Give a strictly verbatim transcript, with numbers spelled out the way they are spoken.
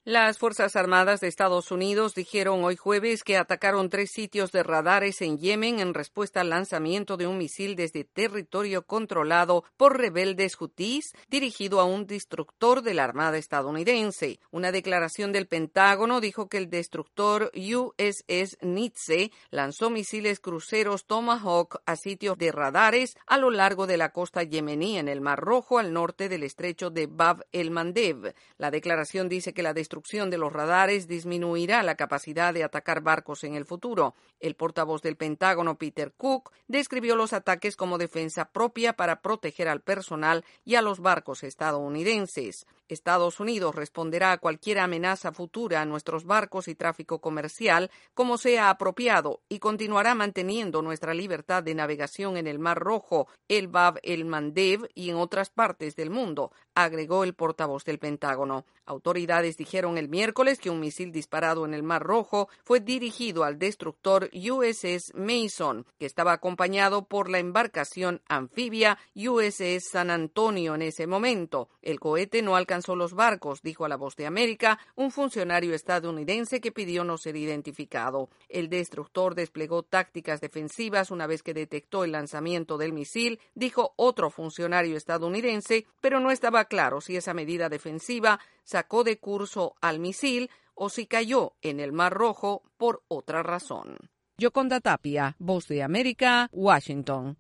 Las Fuerzas Armadas de Estados Unidos dijeron hoy jueves que atacaron tres sitios de radares en Yemen en respuesta al lanzamiento de un misil desde territorio controlado por rebeldes hutíes dirigido a un destructor de la Armada estadounidense. Una declaración del Pentágono dijo que el destructor U S S Nitze lanzó misiles cruceros Tomahawk a sitios de radares a lo largo de la costa yemení en el Mar Rojo al norte del estrecho de Bab el-Mandeb. La declaración dice que la destrucción de los radares disminuirá la capacidad de atacar barcos en el futuro. El portavoz del Pentágono, Peter Cook, describió los ataques como defensa propia para proteger al personal y a los barcos estadounidenses. Estados Unidos responderá a cualquier amenaza futura a nuestros barcos y tráfico comercial como sea apropiado y continuará manteniendo nuestra libertad de navegación en el Mar Rojo, el Bab el-Mandeb y en otras partes del mundo, agregó el portavoz del Pentágono. Autoridades dijeron el miércoles que un misil disparado en el Mar Rojo fue dirigido al destructor U S S Mason, que estaba acompañado por la embarcación anfibia U S S San Antonio en ese momento. El cohete no alcanzó los barcos, dijo a La Voz de América un funcionario estadounidense que pidió no ser identificado. El destructor desplegó tácticas defensivas una vez que detectó el lanzamiento del misil, dijo otro funcionario estadounidense, pero no estaba claro si esa medida defensiva sacó de curso al misil o si cayó en el Mar Rojo por otra razón. Yoconda Tapia, Voz de América, Washington.